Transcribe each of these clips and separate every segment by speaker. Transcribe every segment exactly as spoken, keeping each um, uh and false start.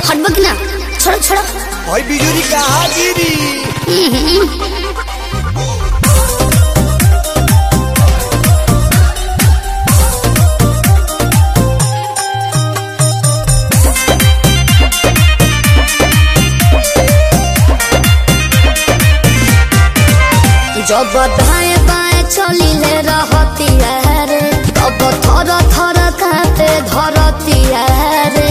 Speaker 1: हटबो कि ना छोड़ो छोड़ो
Speaker 2: भाई बिजुरी कहाँ गिरी
Speaker 1: जब दाएं बाएं चली ले रहती है रे तब थर थर कांपे धरती है रे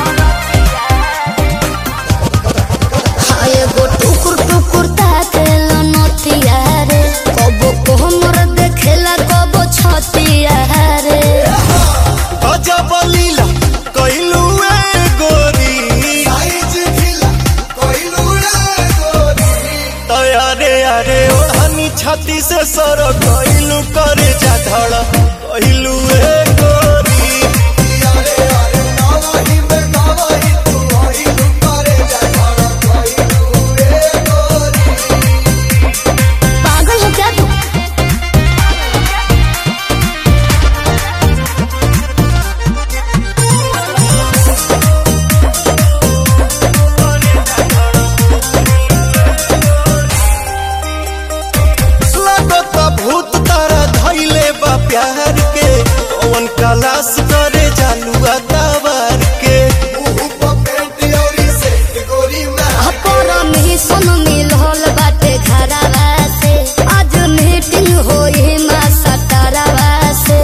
Speaker 1: हाय गो टुकुर टुकुर ताके लनती है रे कब कोमर देखेला कब छती है रे
Speaker 2: गजब लीला कइलू ए गोरी साइज ढीला कइलू ए गोरी तयारे यारे छाती से सर कइलू करे जा धड़ कइलू ए गोरी यारे यारे नवाही में नवाही तू कइलू करे जा धड़ कइलू ए गोरी
Speaker 1: पागल हो क्या तू
Speaker 2: भूत तारा धइले बा प्यार के कौन कलास करे जालुआ तवार के
Speaker 1: परमिशन मिलल बाटे घरवा से आज मीटिंग होई मा सतरवा से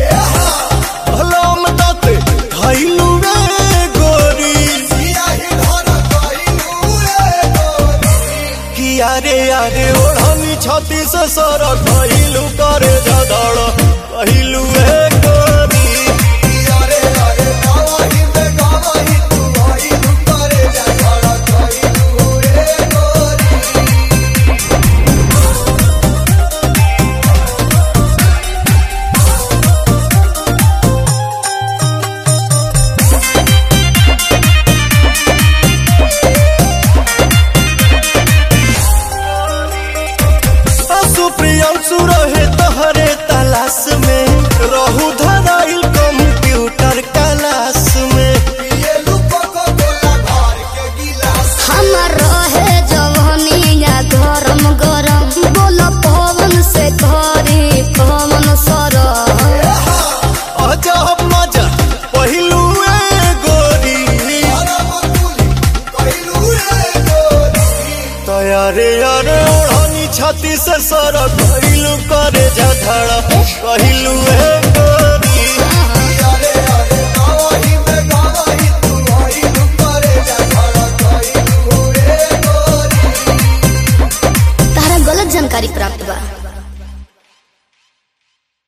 Speaker 2: भलम दते धइलू रे गोरी सियाही धर कइलू रे गोरी कि यारे यारे ओढ़नी छाती से सर कइलू करे जदड़ कइलू ए गोरी यारे यारे नवाही में नवाही तू कइलू करे जदड़ कइलू ए गोरी प्रियांशु रहे तोहरे तलाश में रहू धराइल कंप्यूटर क्लास में
Speaker 1: हमर रहे जवानिया गरम गरम बोल पवन से करी पवन सर
Speaker 2: अजब मजा पहिलू ए गोरी तयारे यारे छाती से सर कइलू करे जा धड़ कइलू ए गोरी यारे यारे नवाही में नवाही तू कइलू करे जा धड़ कइलू ए गोरी
Speaker 1: तारा गलत जानकारी प्राप्त बा।